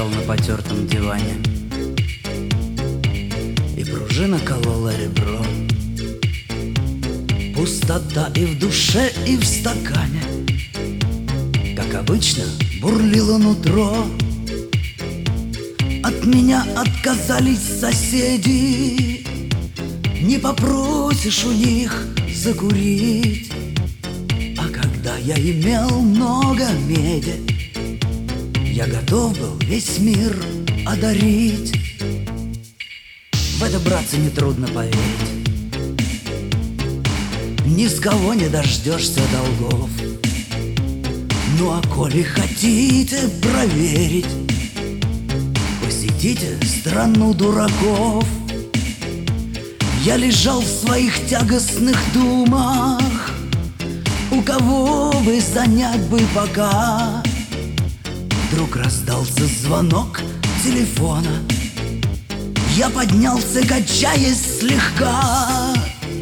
на потертом диване, и пружина колола ребро. Пустота и в душе, и в стакане, как обычно, бурлило нутро. От меня отказались соседи, не попросишь у них закурить. А когда я имел много меди, я готов был весь мир одарить. В это, братцы, нетрудно поверить. Ни с кого не дождешься долгов. Ну а коли хотите проверить, посетите страну дураков. Я лежал в своих тягостных думах, у кого бы занять бы пока. Вдруг раздался звонок телефона. Я поднялся, качаясь слегка.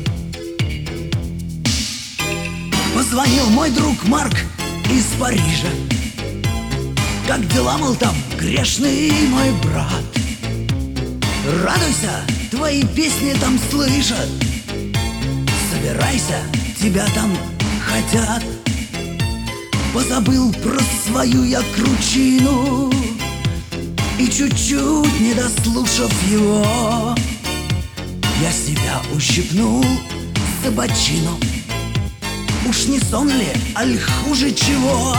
Позвонил мой друг Марк из Парижа. Как дела, мол, там, грешный мой брат? Радуйся, твои песни там слышат. Собирайся, тебя там хотят. Позабыл про свою я кручину, и чуть-чуть не дослушав его, я себя ущипнул за бочину. Уж не сон ли, аль хуже чего?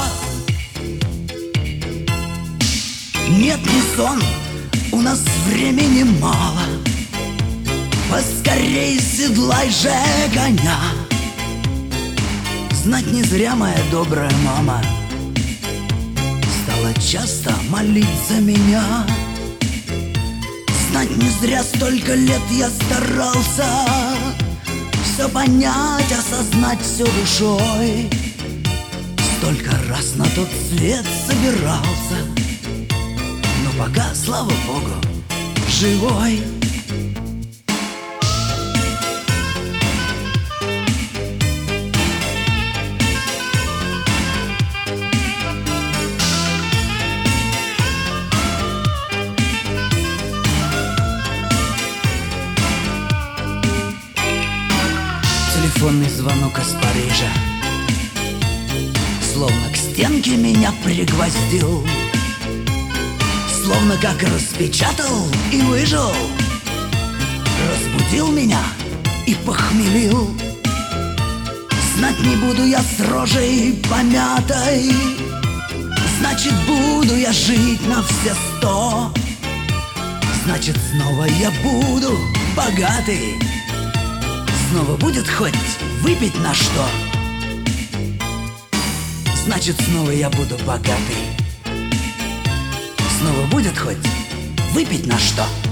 Нет, не сон, у нас времени мало. Поскорей седлай же коня. Знать не зря моя добрая мама стала часто молить за меня. Знать не зря столько лет я старался все понять, осознать все душой. Столько раз на тот свет собирался, но пока, слава богу, живой. Телефонный звонок из Парижа словно к стенке меня пригвоздил, словно как распечатал и выжил. Разбудил меня и похмелил. Знать не буду я с рожей помятой, значит, буду я жить на все 100. Значит, снова я буду богатый. Снова будет хоть выпить на что. Значит, снова я буду богатый. Снова будет хоть выпить на что.